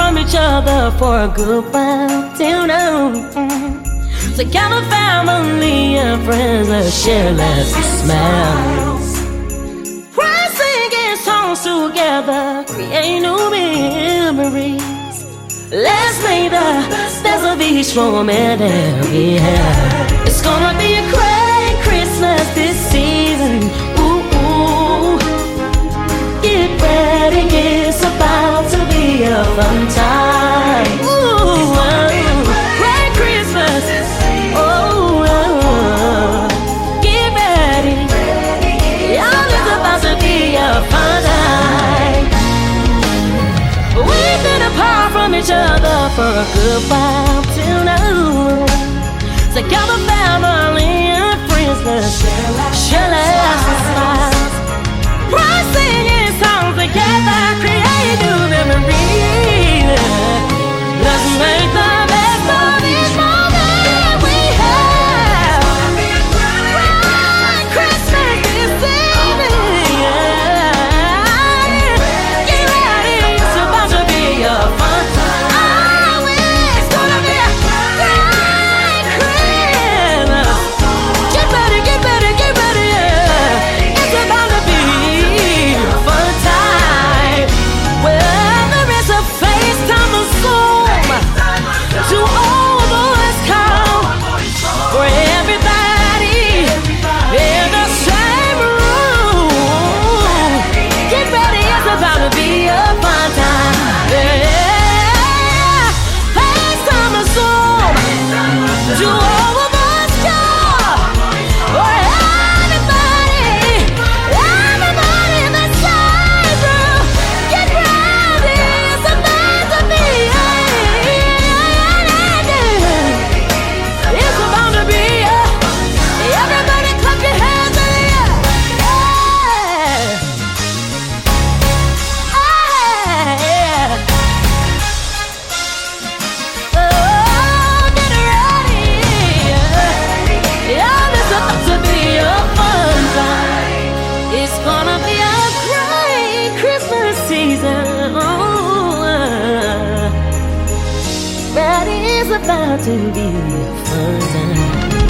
from each other for a good while till now. Together, family and friends, let's share, let's smile. We're singing songs together, create new memories. Let's make the best of each moment that we have. It's gonna be a great Christmas this season. Ooh, ooh. Get ready, it's about to be a fun time. Ooh, great Christmas. Oh, get ready. Y'all, it's about to be a fun time. We've been apart from each other for a good while till now. Together, family and friends, let's share laughs and smiles. We're singing songs together, create new memories. Let's make the best of each moment we have. Right, Christmas is season. Get ready, it's about to be a fun time. Oh, it's gonna be a great Christmas. Get ready, get ready, get ready, yeah. It's about to be a fun time. Whether it's a FaceTime or Zoom, to all boys come for everybody in the same room. Get ready, it's about to be a fun time. Yeah, FaceTime or Zoom, to all boys come for everybody in the same room. Get ready, it's about to be it's about to be everybody clap your hands in the air. Yeah. Oh, get ready. Yeah, it's about to be a fun time. It's gonna be a great Christmas season. Oh, that is about to be a fun time.